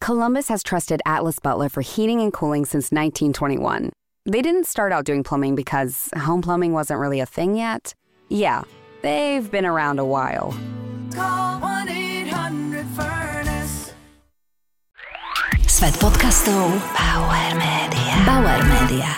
Columbus has trusted Atlas Butler for heating and cooling since 1921. They didn't start out doing plumbing because home plumbing wasn't really a thing yet. Yeah, they've been around a while. Call 1-800-FURNACE. Svet podcastov Bauer Media. Bauer Media.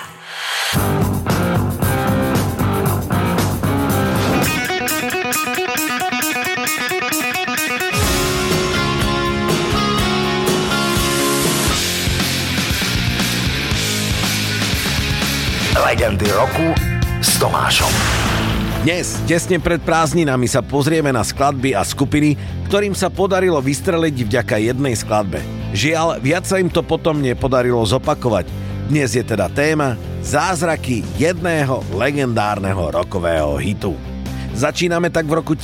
Legendy roku s Tomášom. Dnes, tesne pred prázdninami, sa pozrieme na skladby a skupiny, ktorým sa podarilo vystreliť vďaka jednej skladbe. Žiaľ, viac sa im to potom nepodarilo zopakovať. Dnes je teda téma Zázraky jedného legendárneho rockového hitu. Začíname tak v roku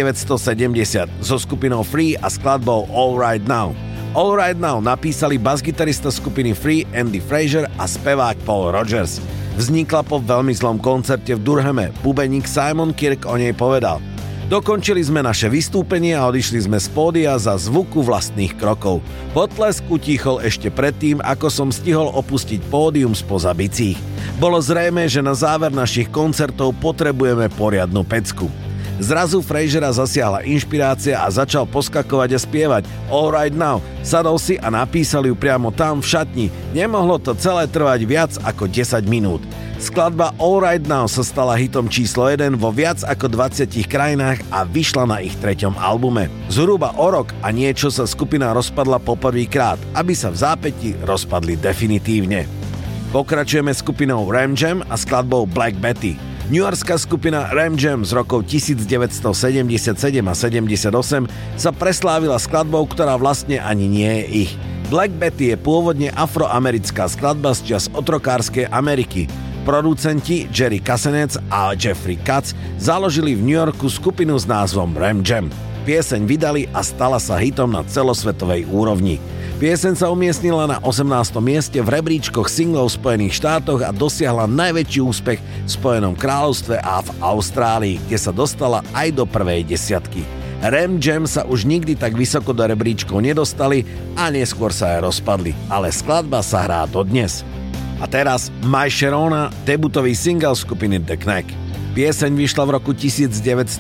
1970 so skupinou Free a skladbou All Right Now. All Right Now napísali basgitarista skupiny Free Andy Fraser a spevák Paul Rogers. Vznikla po veľmi zlom koncerte v Durhame. Bubeník Simon Kirk o nej povedal: Dokončili sme naše vystúpenie a odišli sme z pódia za zvuku vlastných krokov. Potlesk utichol ešte predtým, ako som stihol opustiť pódium spoza bicích. Bolo zrejmé, že na záver našich koncertov potrebujeme poriadnu pecku. Zrazu Frasera zasiahla inšpirácia a začal poskakovať a spievať All Right Now. Sadol si a napísal ju priamo tam v šatni. Nemohlo to celé trvať viac ako 10 minút. Skladba All Right Now sa stala hitom číslo 1 vo viac ako 20 krajinách a vyšla na ich 3. albume. Zhruba o rok a niečo sa skupina rozpadla poprvýkrát, aby sa v zápäti rozpadli definitívne. Pokračujeme skupinou Ram Jam a skladbou Black Betty. Newyorská skupina Ram Jam z rokov 1977 a 78 sa preslávila skladbou, ktorá vlastne ani nie je ich. Black Betty je pôvodne afroamerická skladba z čias otrokárskej Ameriky. Producenti Jerry Kassenetz a Jeffrey Katz založili v New Yorku skupinu s názvom Ram Jam. Pieseň vydali a stala sa hitom na celosvetovej úrovni. Pieseň sa umiestnila na 18. mieste v rebríčkoch singlov v Spojených štátoch a dosiahla najväčší úspech v Spojenom kráľovstve a v Austrálii, kde sa dostala aj do prvej desiatky. Ram Jam sa už nikdy tak vysoko do rebríčkov nedostali a neskôr sa aj rozpadli, ale skladba sa hrá dodnes. A teraz My Sharona, debutový single skupiny The Knack. Pieseň vyšla v roku 1979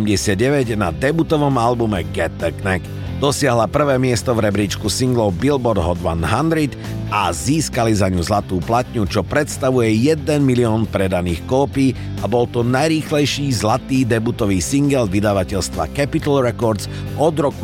na debutovom albume Get the Knack. Dosiahla prvé miesto v rebríčku singlov Billboard Hot 100 a získali za ňu zlatú platňu, čo predstavuje 1 milión predaných kópií a bol to najrýchlejší zlatý debutový single vydavateľstva Capitol Records od roku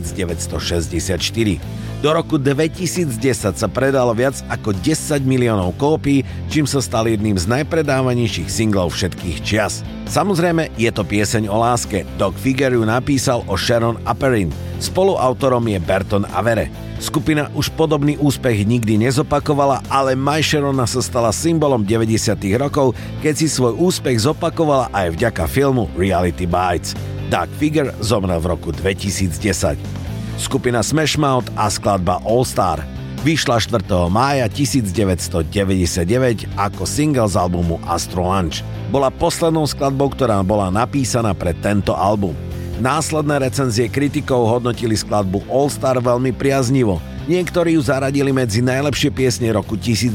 1964. Do roku 2010 sa predalo viac ako 10 miliónov kópií, čím sa stal jedným z najpredávanejších singlov všetkých čias. Samozrejme, je to pieseň o láske. Doc Figger ju napísal o Sharon Aperin. Spoluautorom je Berton Avere. Skupina už podobný úspech nikdy nezopakovala, ale My Sharona sa stala symbolom 90. rokov, keď si svoj úspech zopakovala aj vďaka filmu Reality Bites. Doc Figger zomrel v roku 2010. Skupina Smash Mouth a skladba All Star vyšla 4. mája 1999 ako single z albumu Astro Lunch. Bola poslednou skladbou, ktorá bola napísaná pre tento album. Následné recenzie kritikov hodnotili skladbu All Star veľmi priaznivo. Niektorí ju zaradili medzi najlepšie piesne roku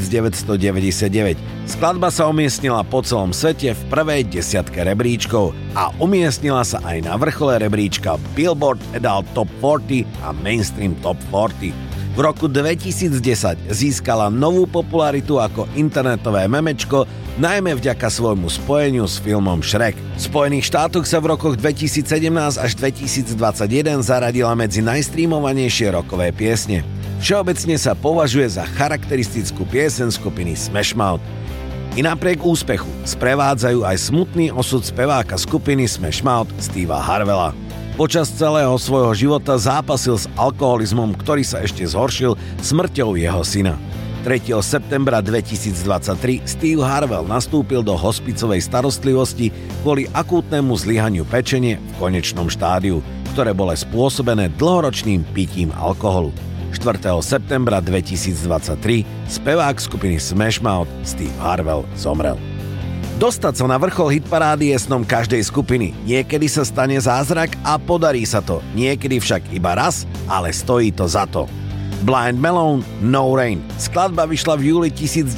1999. Skladba sa umiestnila po celom svete v prvej desiatke rebríčkov a umiestnila sa aj na vrchole rebríčka Billboard Adult Top 40 a Mainstream Top 40. V roku 2010 získala novú popularitu ako internetové memečko, najmä vďaka svojmu spojeniu s filmom Shrek. V Spojených štátoch sa v rokoch 2017 až 2021 zaradila medzi najstreamovanejšie rockové piesne. Všeobecne sa považuje za charakteristickú pieseň skupiny Smash Mouth. I napriek úspechu sprevádzajú aj smutný osud speváka skupiny Smash Mouth Steva Harvella. Počas celého svojho života zápasil s alkoholizmom, ktorý sa ešte zhoršil smrťou jeho syna. 3. septembra 2023 Steve Harvell nastúpil do hospicovej starostlivosti kvôli akútnemu zlyhaniu pečene v konečnom štádiu, ktoré bolo spôsobené dlhoročným pitím alkoholu. 4. septembra 2023 spevák skupiny Smash Mouth Steve Harvell zomrel. Dostať sa na vrchol hitparády je snom každej skupiny. Niekedy sa stane zázrak a podarí sa to. Niekedy však iba raz, ale stojí to za to. Blind Melon, No Rain. Skladba vyšla v júli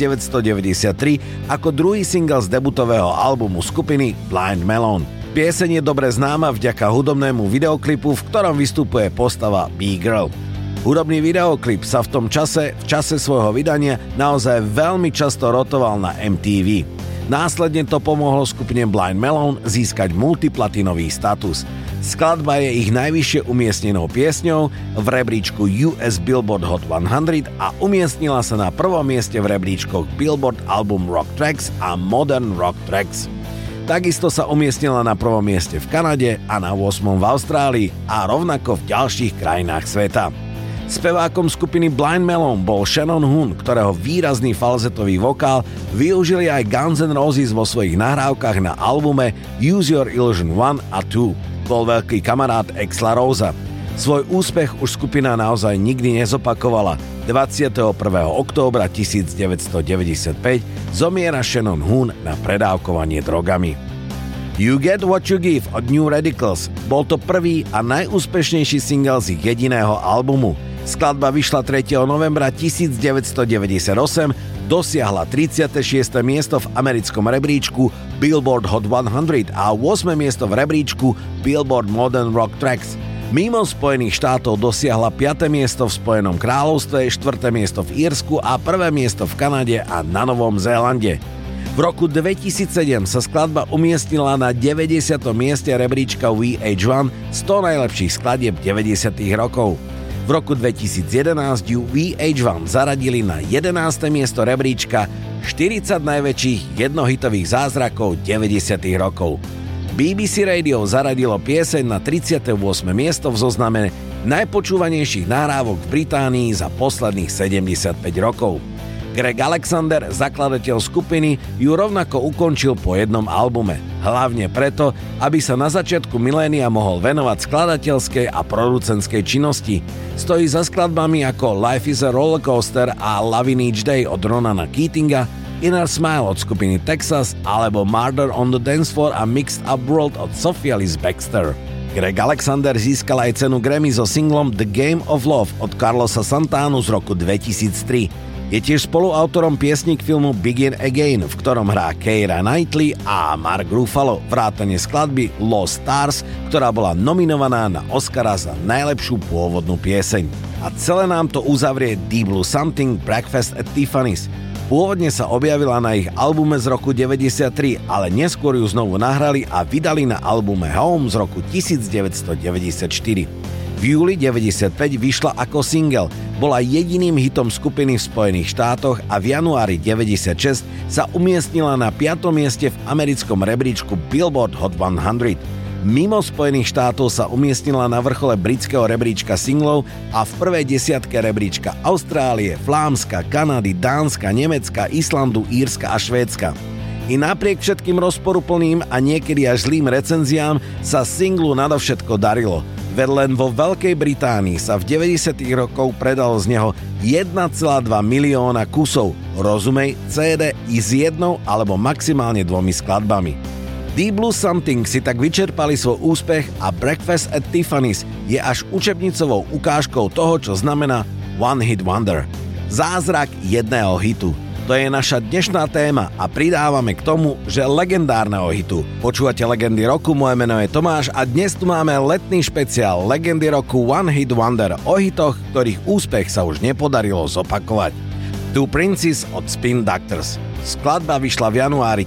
1993 ako druhý single z debutového albumu skupiny Blind Melon. Pieseň je dobre známa vďaka hudobnému videoklipu, v ktorom vystupuje postava B-Girl. Hudobný videoklip sa v čase svojho vydania naozaj veľmi často rotoval na MTV. Následne to pomohlo skupine Blind Melon získať multiplatinový status. Skladba je ich najvyššie umiestnenou piesňou v rebríčku US Billboard Hot 100 a umiestnila sa na prvom mieste v rebríčkoch Billboard Album Rock Tracks a Modern Rock Tracks. Takisto sa umiestnila na prvom mieste v Kanade a na 8. v Austrálii a rovnako v ďalších krajinách sveta. Spevákom skupiny Blind Melon bol Shannon Hoon, ktorého výrazný falzetový vokál využili aj Guns N' Roses vo svojich nahrávkach na albume Use Your Illusion 1 a 2. Bol veľký kamarát Axla Rosea. Svoj úspech už skupina naozaj nikdy nezopakovala. 21. októbra 1995 zomiera Shannon Hoon na predávkovanie drogami. You Get What You Give od New Radicals bol to prvý a najúspešnejší single z ich jediného albumu. Skladba vyšla 3. novembra 1998, dosiahla 36. miesto v americkom rebríčku Billboard Hot 100 a 8. miesto v rebríčku Billboard Modern Rock Tracks. Mimo Spojených štátov dosiahla 5. miesto v Spojenom kráľovstve, 4. miesto v Írsku a 1. miesto v Kanade a na Novom Zélande. V roku 2007 sa skladba umiestnila na 90. mieste rebríčka VH1 100 najlepších skladieb 90. rokov. V roku 2011 ju VH1 zaradili na 11. miesto rebríčka 40 najväčších jednohitových zázrakov 90. rokov. BBC Radio zaradilo pieseň na 38. miesto v zozname najpočúvanejších nahrávok v Británii za posledných 75 rokov. Greg Alexander, zakladateľ skupiny, ju rovnako ukončil po jednom albume. Hlavne preto, aby sa na začiatku milénia mohol venovať skladateľskej a producentskej činnosti. Stojí za skladbami ako Life is a Rollercoaster a Lovin' Each Day od Ronana Keatinga, Inner Smile od skupiny Texas alebo Murder on the Dance Floor a Mixed Up World od Sophia Liz Baxter. Greg Alexander získal aj cenu Grammy so singlom The Game of Love od Carlosa Santanu z roku 2003. Je tiež spoluautorom piesní k filmu Begin Again, v ktorom hrá Keira Knightley a Mark Ruffalo, vrátane skladby Lost Stars, ktorá bola nominovaná na Oscara za najlepšiu pôvodnú pieseň. A celé nám to uzavrie Deep Blue Something Breakfast at Tiffany's. Pôvodne sa objavila na ich albume z roku 93, ale neskôr ju znovu nahrali a vydali na albume Home z roku 1994. V júli 95 vyšla ako single, bola jediným hitom skupiny v Spojených štátoch a v januári 96 sa umiestnila na 5. mieste v americkom rebríčku Billboard Hot 100. Mimo Spojených štátov sa umiestnila na vrchole britského rebríčka singlov a v prvej desiatke rebríčka Austrálie, Flámska, Kanady, Dánska, Nemecka, Islandu, Írska a Švédska. I napriek všetkým rozporuplným a niekedy až zlým recenziám sa singlu nadovšetko darilo. Veď len vo Veľkej Británii sa v 90. rokoch predalo z neho 1,2 milióna kusov, rozumej CD i s jednou alebo maximálne 2 skladbami. Deep Blue Something si tak vyčerpali svoj úspech a Breakfast at Tiffany's je až učebnicovou ukážkou toho, čo znamená One Hit Wonder. Zázrak jedného hitu. To je naša dnešná téma a pridávame k tomu, že legendárneho hitu. Počúvate Legendy roku, moje meno je Tomáš a dnes tu máme letný špeciál Legendy roku One Hit Wonder o hitoch, ktorých úspech sa už nepodarilo zopakovať. Two Princes od Spin Doctors. Skladba vyšla v januári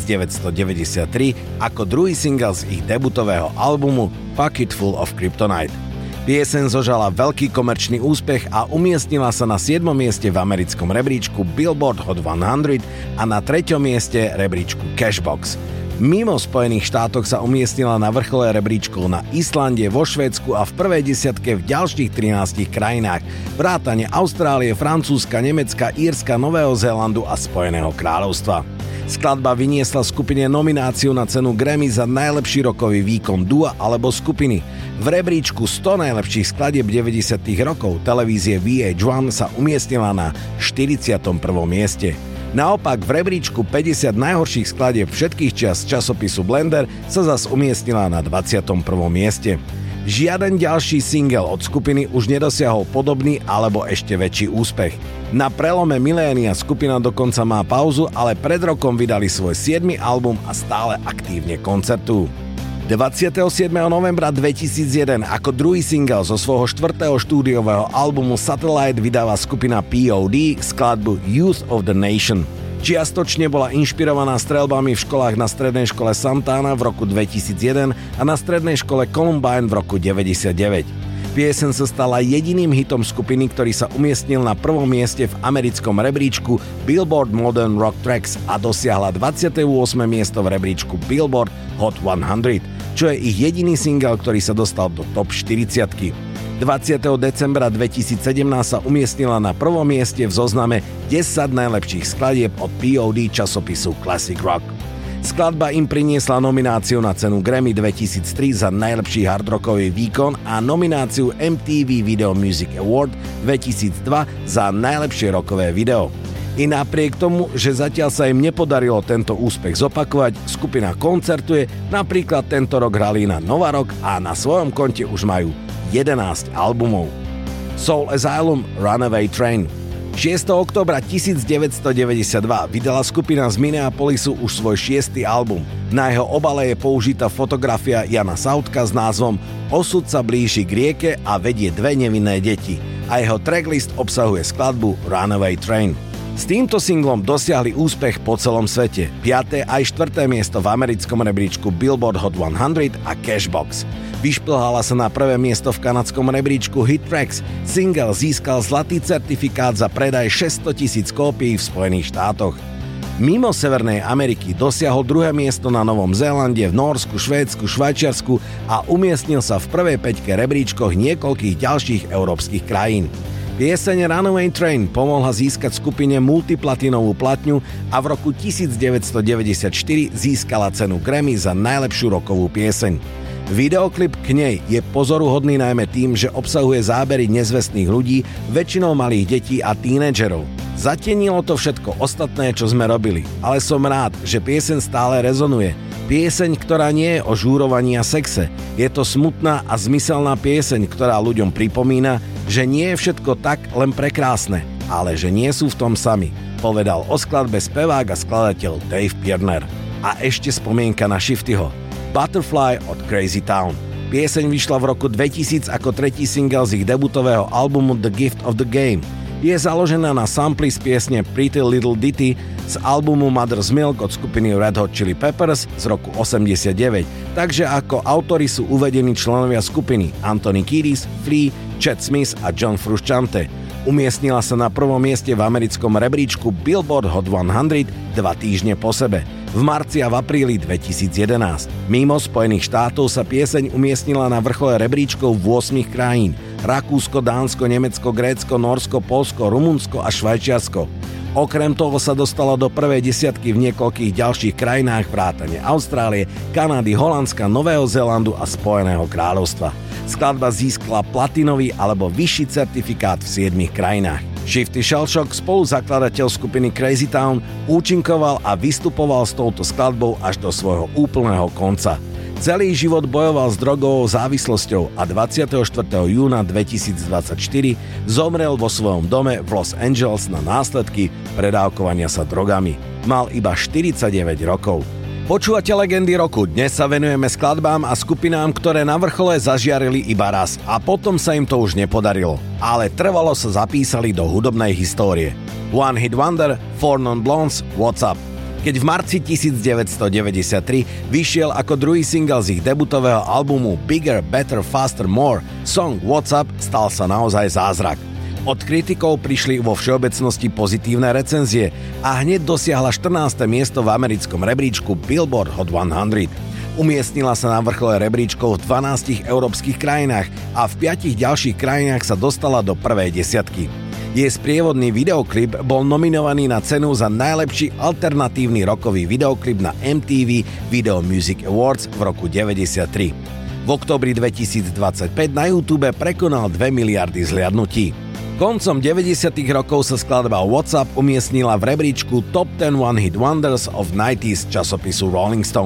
1993 ako druhý single z ich debutového albumu Pocket Full of Kryptonite. Pieseň zožala veľký komerčný úspech a umiestnila sa na 7. mieste v americkom rebríčku Billboard Hot 100 a na 3. mieste rebríčku Cashbox. Mimo Spojených štátoch sa umiestnila na vrchole rebríčkov na Islande, vo Švédsku a v prvej desiatke v ďalších 13 krajinách, vrátane Austrálie, Francúzska, Nemecka, Írska, Nového Zélandu a Spojeného kráľovstva. Skladba vyniesla skupine nomináciu na cenu Grammy za najlepší rokový výkon dua alebo skupiny. V rebríčku 100 najlepších skladieb 90. rokov televízie VH1 sa umiestnila na 41. mieste. Naopak v rebríčku 50 najhorších skladieb všetkých čias časopisu Blender sa zas umiestnila na 21. mieste. Žiaden ďalší single od skupiny už nedosiahol podobný alebo ešte väčší úspech. Na prelome milénia skupina dokonca má pauzu, ale pred rokom vydali svoj 7. album a stále aktívne koncertujú. 27. novembra 2001 ako druhý single zo svojho 4. štúdiového albumu Satellite vydáva skupina POD skladbu Youth of the Nation. Čiastočne bola inšpirovaná streľbami v školách na strednej škole Santana v roku 2001 a na strednej škole Columbine v roku 99. Pieseň sa stala jediným hitom skupiny, ktorý sa umiestnil na prvom mieste v americkom rebríčku Billboard Modern Rock Tracks a dosiahla 28. miesto v rebríčku Billboard Hot 100, čo je ich jediný single, ktorý sa dostal do top 40. 20. decembra 2017 sa umiestnila na prvom mieste v zozname 10 najlepších skladieb od POD časopisu Classic Rock. Skladba im priniesla nomináciu na cenu Grammy 2003 za najlepší hardrockový výkon a nomináciu MTV Video Music Award 2002 za najlepšie rockové video. I napriek tomu, že zatiaľ sa im nepodarilo tento úspech zopakovať, skupina koncertuje, napríklad tento rok hrali na Nova Rock a na svojom konte už majú 11 albumov. Soul Asylum Runaway Train. 6. októbra 1992 vydala skupina z Minneapolisu už svoj 6. album. Na jeho obale je použitá fotografia Jana Sautka s názvom Osud sa blíži k rieke a vedie dve nevinné deti a jeho tracklist obsahuje skladbu Runaway Train. S týmto singlom dosiahli úspech po celom svete. 5. aj 4. miesto v americkom rebríčku Billboard Hot 100 a Cashbox. Vyšplhala sa na prvé miesto v kanadskom rebríčku Hit Tracks. Single získal zlatý certifikát za predaj 600,000 kópií v Spojených štátoch. Mimo Severnej Ameriky dosiahol druhé miesto na Novom Zélande, v Nórsku, Švédsku, Švajčiarsku a umiestnil sa v prvej päťke rebríčkoch niekoľkých ďalších európskych krajín. Pieseň Runaway Train pomohla získať skupine multiplatinovú platňu a v roku 1994 získala cenu Grammy za najlepšiu rockovú pieseň. Videoklip k nej je pozoruhodný najmä tým, že obsahuje zábery nezvestných ľudí, väčšinou malých detí a tínedžerov. Zatienilo to všetko ostatné, čo sme robili, ale som rád, že pieseň stále rezonuje. Pieseň, ktorá nie je o žúrovaní a sexe. Je to smutná a zmyselná pieseň, ktorá ľuďom pripomína, že nie je všetko tak len prekrásne, ale že nie sú v tom sami, povedal o skladbe spevák a skladateľ Dave Pirner. A ešte spomienka na Shiftyho. Butterfly od Crazy Town. Pieseň vyšla v roku 2000 ako tretí single z ich debutového albumu The Gift of the Game. Je založená na sampli z piesne Pretty Little Ditty z albumu Mother's Milk od skupiny Red Hot Chili Peppers z roku 89. Takže ako autori sú uvedení členovia skupiny Anthony Kiedis, Flea, Chad Smith a John Frusciante. Umiestnila sa na prvom mieste v americkom rebríčku Billboard Hot 100 2 týždne po sebe. V marci a v apríli 2011. Mimo Spojených štátov sa pieseň umiestnila na vrchole rebríčkov 8 krajín. Rakúsko, Dánsko, Nemecko, Grécko, Nórsko, Poľsko, Rumunsko a Švajčiarsko. Okrem toho sa dostala do prvej desiatky v niekoľkých ďalších krajinách vrátane Austrálie, Kanady, Holandska, Nového Zélandu a Spojeného kráľovstva. Skladba získala platinový alebo vyšší certifikát v 7 krajinách. Shifty Shellshock, spoluzakladateľ skupiny Crazy Town, účinkoval a vystupoval s touto skladbou až do svojho úplného konca. Celý život bojoval s drogovou závislosťou a 24. júna 2024 zomrel vo svojom dome v Los Angeles na následky predávkovania sa drogami. Mal iba 49 rokov. Počúvate Legendy roku, dnes sa venujeme skladbám a skupinám, ktoré na vrchole zažiarili iba raz a potom sa im to už nepodarilo, ale trvalo sa zapísali do hudobnej histórie. One Hit Wonder, Four Non Blondes, What's Up. Keď v marci 1993 vyšiel ako druhý single z ich debutového albumu Bigger, Better, Faster, More, song What's Up stal sa naozaj zázrak. Od kritikov prišli vo všeobecnosti pozitívne recenzie a hneď dosiahla 14. miesto v americkom rebríčku Billboard Hot 100. Umiestnila sa na vrchole rebríčkov v 12 európskych krajinách a v 5 ďalších krajinách sa dostala do prvej desiatky. Jej sprievodný videoklip bol nominovaný na cenu za najlepší alternatívny rockový videoklip na MTV Video Music Awards v roku 1993. V októbri 2025 na YouTube prekonal 2 miliardy zhliadnutí. Koncom 90. rokov sa skladba What's Up umiestnila v rebríčku Top 10 One Hit Wonders of 90s časopisu Rolling Stone.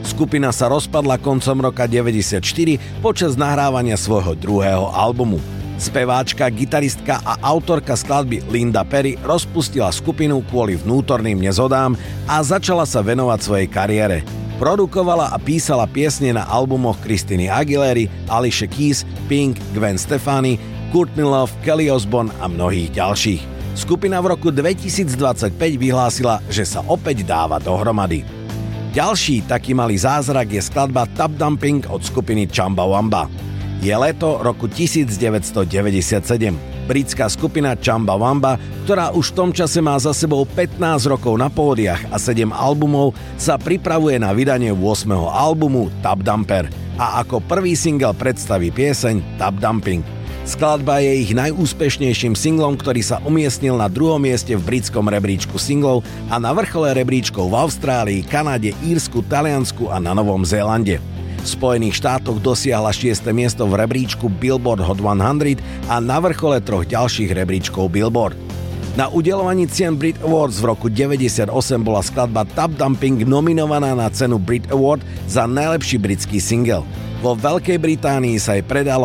Skupina sa rozpadla koncom roka 94 počas nahrávania svojho druhého albumu. Speváčka, gitaristka a autorka skladby Linda Perry rozpustila skupinu kvôli vnútorným nezhodám a začala sa venovať svojej kariére. Produkovala a písala piesne na albumoch Christiny Aguilery, Alicia Keys, Pink, Gwen Stefani, Courtney Love, Kelly Osbourne a mnohých ďalších. Skupina v roku 2025 vyhlásila, že sa opäť dáva dohromady. Ďalší taký malý zázrak je skladba Tub Dumping od skupiny Chumbawamba. Je leto roku 1997. Britská skupina Chumbawamba, ktorá už v tom čase má za sebou 15 rokov na pódiach a 7 albumov, sa pripravuje na vydanie 8. albumu Tub Dumper a ako prvý single predstaví pieseň Tub Dumping. Skladba je ich najúspešnejším singlom, ktorý sa umiestnil na 2. mieste v britskom rebríčku singlov a na vrchole rebríčkov v Austrálii, Kanade, Írsku, Taliansku a na Novom Zélande. V Spojených štátoch dosiahla 6. miesto v rebríčku Billboard Hot 100 a na vrchole 3 ďalších rebríčkov Billboard. Na udeľovaní cien Brit Awards v roku 98 bola skladba Tub Dumping nominovaná na cenu Brit Award za najlepší britský single. Vo Veľkej Británii sa jej predalo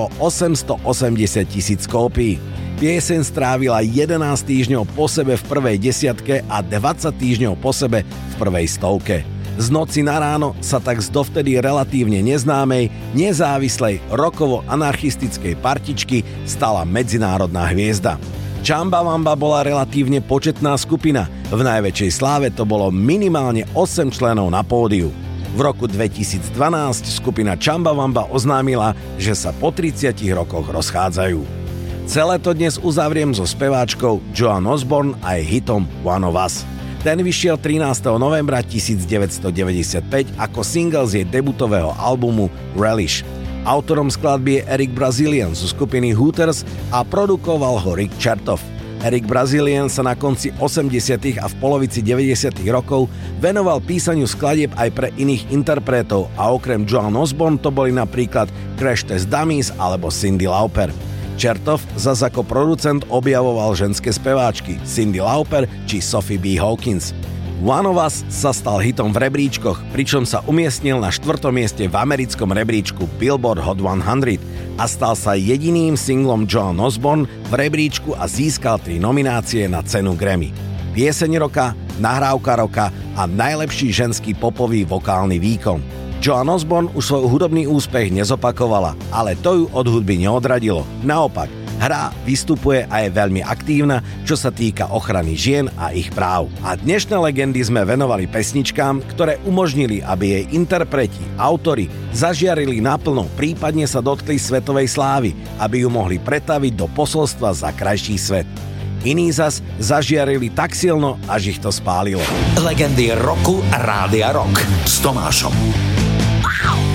880,000 kópií. Pieseň strávila 11 týždňov po sebe v prvej desiatke a 20 týždňov po sebe v prvej stovke. Z noci na ráno sa tak z dovtedy relatívne neznámej, nezávislej, rockovo-anarchistickej partičky stala medzinárodná hviezda. Chumbawamba bola relatívne početná skupina. V najväčšej sláve to bolo minimálne 8 členov na pódiu. V roku 2012 skupina Chumbawamba oznámila, že sa po 30 rokoch rozchádzajú. Celé to dnes uzavriem so speváčkou Joan Osborne a jej hitom One of Us. Ten vyšiel 13. novembra 1995 ako single z jej debutového albumu Relish. Autorom skladby je Eric Brazilian zo skupiny Hooters a produkoval ho Rick Chertoff. Eric Brazilian sa na konci 80. a v polovici 90. rokov venoval písaniu skladieb aj pre iných interpretov a okrem Joan Osborne to boli napríklad Crash Test Dummies alebo Cyndi Lauper. Chertoff zas ako producent objavoval ženské speváčky Cyndi Lauper či Sophie B. Hawkins. One of Us sa stal hitom v rebríčkoch, pričom sa umiestnil na 4. mieste v americkom rebríčku Billboard Hot 100 a stal sa jediným singlom Joan Osborne v rebríčku a získal 3 nominácie na cenu Grammy. Pieseň roka, nahrávka roka a najlepší ženský popový vokálny výkon. Joan Osborne už svoj hudobný úspech nezopakovala, ale to ju od hudby neodradilo. Naopak, hrá, vystupuje a je veľmi aktívna, čo sa týka ochrany žien a ich práv. A dnešné legendy sme venovali pesničkám, ktoré umožnili, aby jej interpreti, autori zažiarili naplno, prípadne sa dotkli svetovej slávy, aby ju mohli pretaviť do posolstva za krajší svet. Iní zas zažiarili tak silno, až ich to spálilo. Legendy roku Rádia Rock s Tomášom. Wow.